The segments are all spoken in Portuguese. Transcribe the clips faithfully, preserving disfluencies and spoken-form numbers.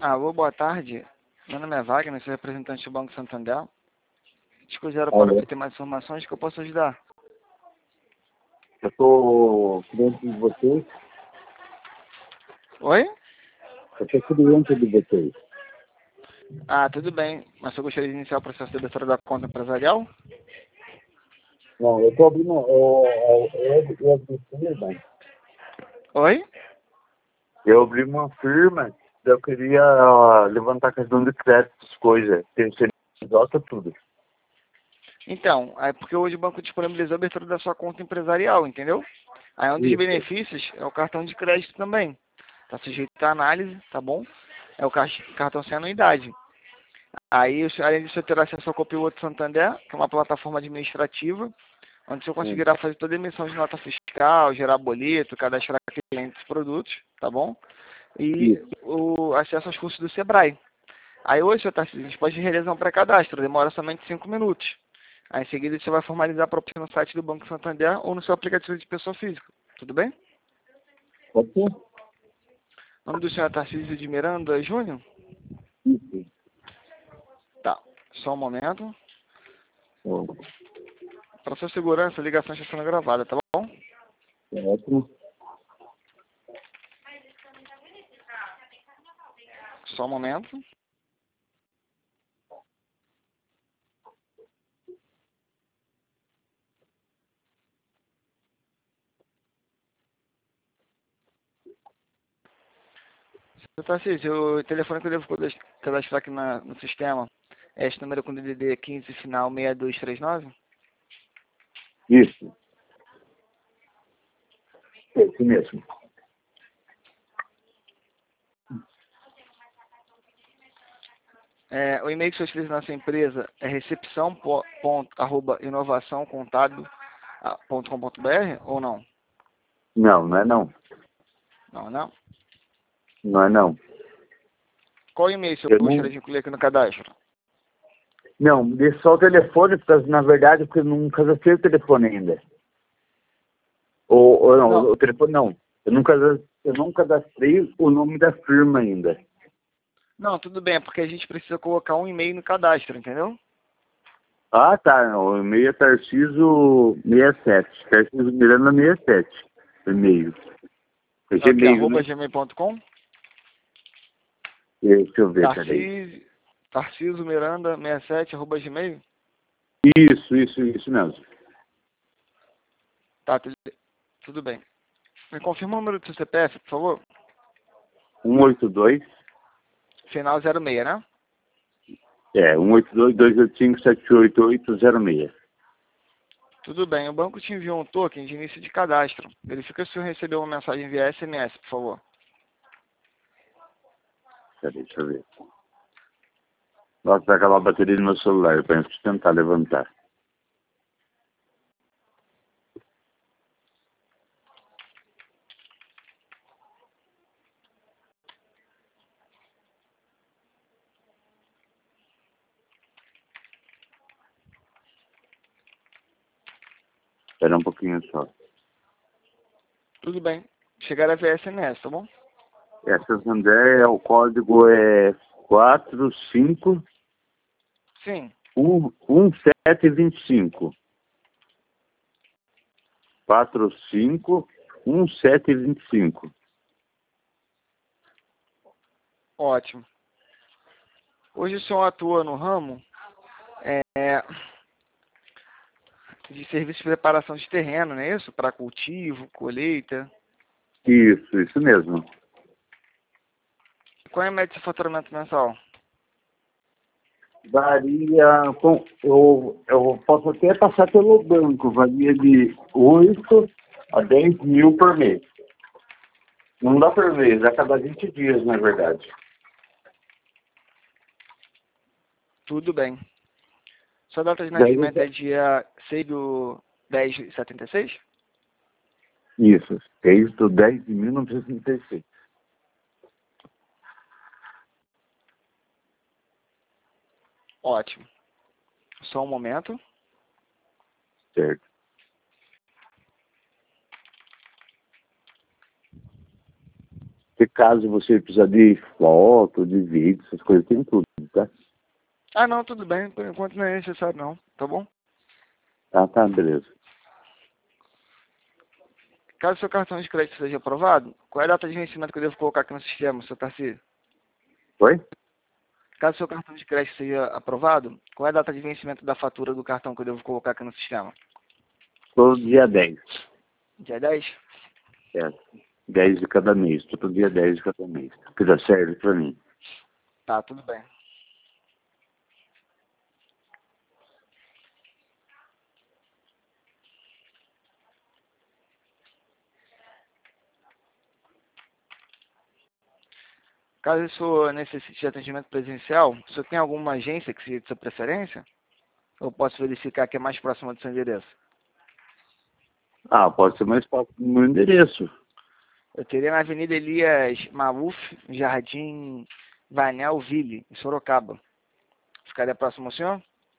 Alô, boa tarde. Meu nome é Wagner, sou representante do Banco Santander. Te considero para Alô, obter mais informações que eu posso ajudar. eu estou cliente de vocês, Oi? eu sou cliente de vocês. Ah, tudo bem. Mas você gostaria de iniciar o processo de abertura da conta empresarial? Não, eu estou abrindo, eu, eu, eu abri firma, Oi? eu abri uma firma, eu queria ah, levantar questão de créditos, coisa, tem C N P J, tudo. Então, é porque hoje o banco disponibilizou a abertura da sua conta empresarial, entendeu? Aí um dos Isso, benefícios é o cartão de crédito também. Está sujeito à análise, tá bom? É o ca- cartão sem anuidade. Aí, o senhor- além disso, você terá acesso ao Copiloto Santander, que é uma plataforma administrativa, onde o senhor sim, conseguirá fazer toda a emissão de nota fiscal, gerar boleto, cadastrar clientes e produtos, tá bom? E isso. o acesso aos cursos do Sebrae. Aí hoje, senhor Tarcísio, a gente pode realizar um pré-cadastro, demora somente cinco minutos. Aí em seguida você vai formalizar a própria no site do Banco Santander ou no seu aplicativo de pessoa física. Tudo bem? Pode ser? O nome do senhor é Tarcísio de Miranda Júnior? Isso. Tá. Só um momento. Ó, Para sua segurança, a ligação está sendo gravada, tá bom? certo. Só um momento. Senhor Tarcísio, o telefone que eu devo cadastrar aqui na, no sistema é este número com D D D quinze final seis dois três nove? Isso, é isso mesmo. É, o e-mail que você utiliza na sua empresa é recepção ponto arroba inovação contábil ponto com ponto br ou não? Não, não é não. Não, não. Não é não. Qual e-mail você Eu gostaria não, de incluir aqui no cadastro? não, dê só o telefone, porque na verdade porque eu não cadastrei o telefone ainda. Ou, ou não, Não, o telefone não. Eu nunca, eu não cadastrei o nome da firma ainda. não, tudo bem, é porque a gente precisa colocar um e-mail no cadastro, entendeu? Ah, tá. O e-mail é Tarciso sessenta e sete. Tarciso Miranda sessenta e sete. O e-mail. É Aqui, Gmail, arroba né? gmail ponto com, Deixa eu ver, peraí. Tarcísio, Tarciso Miranda sessenta e sete, arroba gmail. Isso, isso, isso mesmo. Tá, tudo, tudo bem. Me confirma o número do seu C P F, por favor. cento e oitenta e dois. Final zero seis, né? É, cento e oitenta e dois, duzentos e oitenta e cinco, sete oito oito zero seis. Tudo bem, o banco te enviou um token de início de cadastro. Verifica se o senhor recebeu uma mensagem via S M S, por favor. Peraí, deixa eu ver. Nossa, vai acabar a bateria do meu celular. Eu penso tentar levantar. Espera um pouquinho só. Tudo bem. Chegaram via S M S, tá bom? É, Santander, o código é quatro cinco Sim. um sete dois cinco. quatro cinco um sete dois cinco. Ótimo. Hoje o senhor atua no ramo é, de serviço de preparação de terreno, não é isso? Para cultivo, colheita. Isso, isso mesmo. Qual é a média de faturamento mensal? Varia, com, eu, eu posso até passar pelo banco, varia de oito a dez mil por mês. Não dá por mês, a cada vinte dias, na verdade. Tudo bem. Sua data de Daí, nascimento é dia seis do dez de setenta e seis? isso, desde o dez de mil novecentos e trinta e seis. Ótimo. Só um momento. Certo. porque caso você precisar de foto, de vídeo, essas coisas, tem tudo, tá? Ah, não, tudo bem. Por enquanto não é necessário, não. Tá bom? Tá, tá, beleza. Caso seu cartão de crédito seja aprovado, qual é a data de vencimento que eu devo colocar aqui no sistema, seu Tarcísio? Oi? Caso seu cartão de crédito seja aprovado, qual é a data de vencimento da fatura do cartão que eu devo colocar aqui no sistema? Todo dia dez. Dia dez? É, dez de cada mês. Todo dia dez de cada mês. Que dá certo pra mim. Tá, tudo bem. Caso o senhor necessite de atendimento presencial, o senhor tem alguma agência que seja de sua preferência? Eu posso verificar que é mais próxima do seu endereço? Ah, pode ser mais fácil no meu endereço. Eu teria na Avenida Elias Maluf, Jardim Vanel Ville, em Sorocaba. Ficaria próximo ao senhor?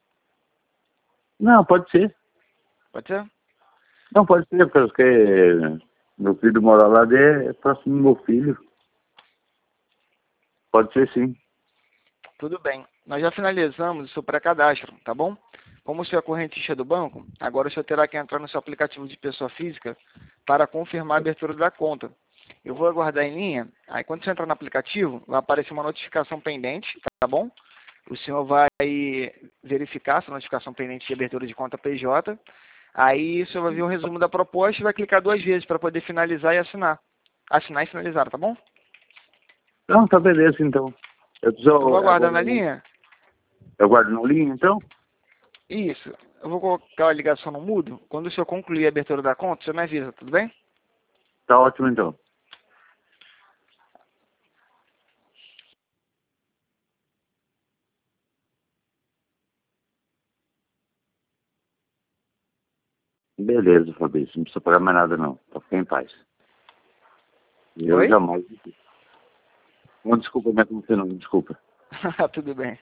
Não, pode ser. Pode ser? Não, pode ser, porque meu filho mora lá, é próximo do meu filho. Pode ser sim. Tudo bem. Nós já finalizamos o seu pré-cadastro, tá bom? Como o senhor é correntista do banco, agora o senhor terá que entrar no seu aplicativo de pessoa física para confirmar a abertura da conta. Eu vou aguardar em linha, aí quando você entrar no aplicativo, vai aparecer uma notificação pendente, tá bom? O senhor vai verificar essa notificação pendente de abertura de conta P J, aí o senhor vai ver um resumo da proposta e vai clicar duas vezes para poder finalizar e assinar. Assinar e finalizar, tá bom? Não, tá beleza então. Eu preciso Eu vou aguardar na agora. linha? Eu guardo na linha então? Isso. Eu vou colocar a ligação no mudo. Quando o senhor concluir a abertura da conta, o senhor me avisa, tudo bem? Tá ótimo então. Beleza, Fabrício. Não precisa pagar mais nada não. Tá ficar em paz. Eu Oi? jamais. Não, desculpa, não é com você não, desculpa. Tudo bem.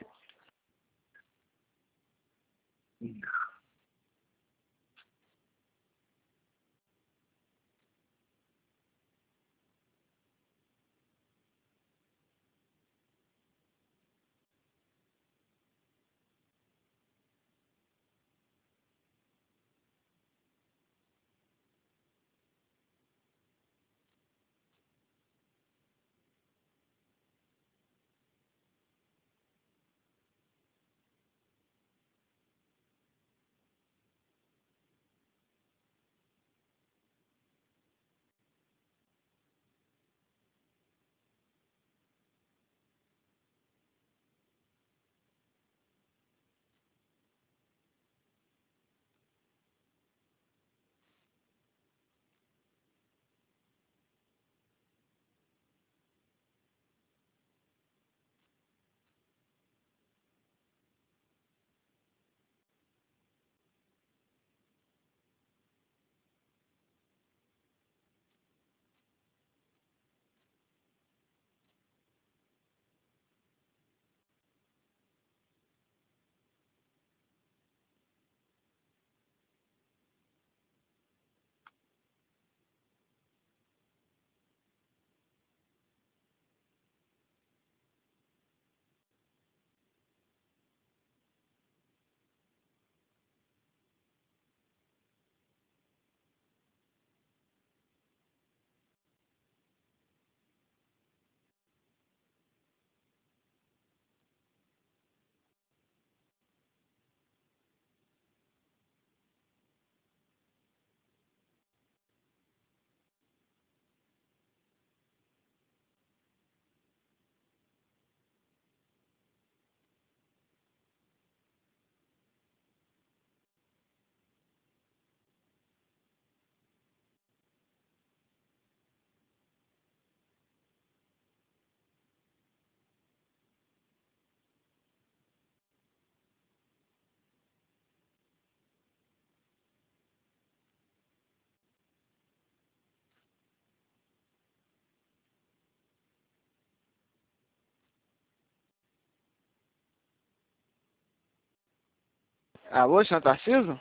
Alô, senhor Tarciso?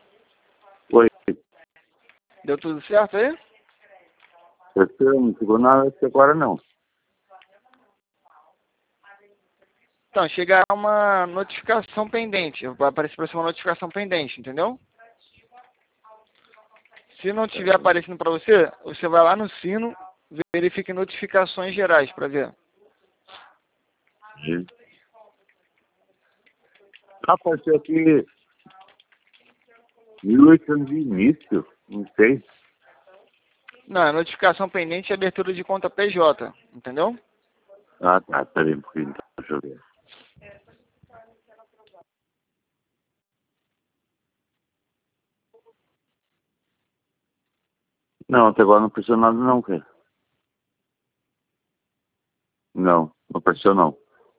Oi, Deu tudo certo aí? você não chegou nada até agora não. Então, chegará uma notificação pendente. Vai aparecer para você uma notificação pendente, entendeu? Se não estiver aparecendo para você, você vai lá no sino, verifique notificações gerais para ver. Sim. Apareceu aqui mil e oitocentos de início, não sei. Não, é notificação pendente e abertura de conta P J, entendeu? Ah, tá, peraí um pouquinho, então, deixa eu ver. Não, até agora não apareceu nada não, cara. Não, não apareceu não.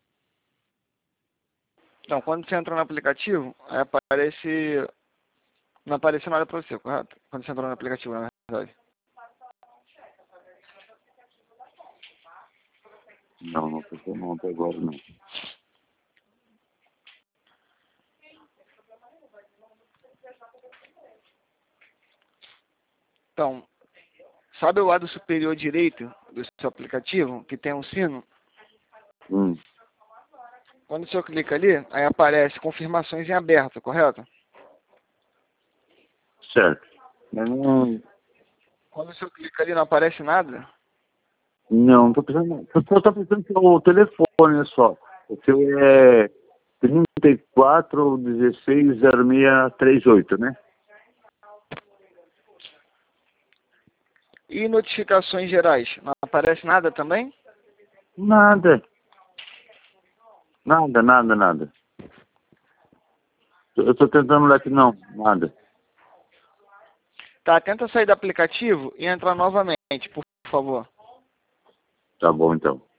Então, quando você entra no aplicativo, aí aparece... Não aparece nada para você, correto? Quando você entrou no aplicativo, na verdade. Não, não apareceu não, até agora não. Então, sabe o lado superior direito do seu aplicativo, que tem um sino? Hum, Quando o senhor clica ali, aí aparece confirmações em aberto, correto? certo. Mas não, Quando o senhor clica ali, não aparece nada? não, não tô precisando não. Eu só tô precisando que é o telefone só. O seu é trinta e quatro dezesseis zero seis três oito, né? E notificações gerais, não aparece nada também? Nada. Nada, nada, nada. Eu tô tentando ler aqui, não, nada. Tá, tenta sair do aplicativo e entrar novamente, por favor. Tá bom então.